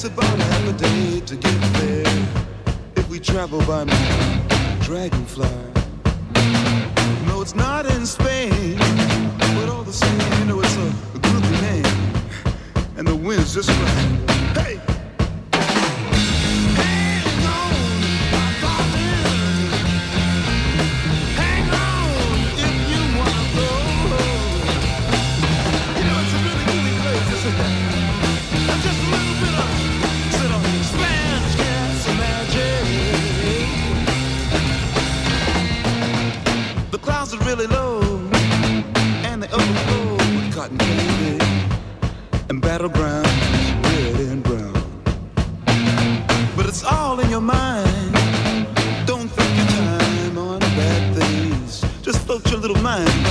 about half a day to get there. If we travel by dragonfly. No, it's not in Spain, but all the same, you know it's a groovy name, and the wind's just right. Hey! Really low, and they overflow with cotton candy and battlegrounds, red and brown. But it's all in your mind. Don't think your time on bad things. Just float your little mind